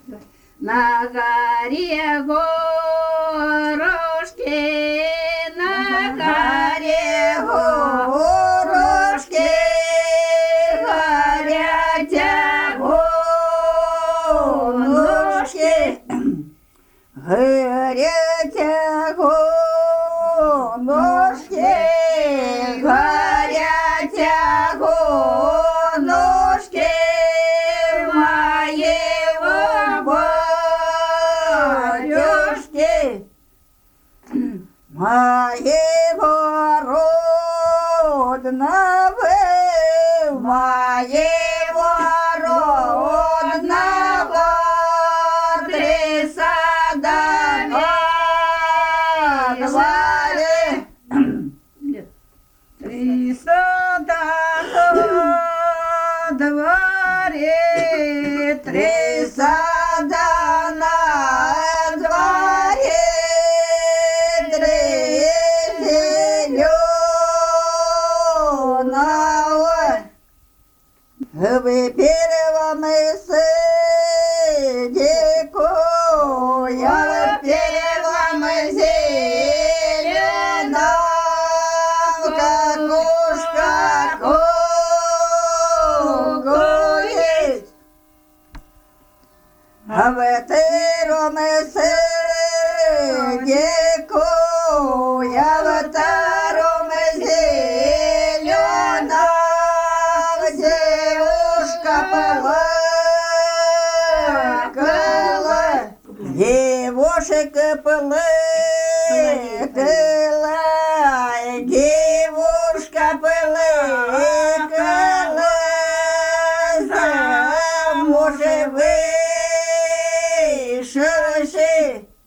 На горе горошки, на горе горошки, горяча гоношки, горяча гоношки, горяча гоношки, моего батюшки, моего родного, моего родного, три сада звали, три сада дворе, три сада на дворе, три зеленого. Вы первым садику, я первым зеленом, какушка кугует. А в втором садику, я в втором зеленом, девушка плакала, девушка плакала, девушка плакала, замуж вышедший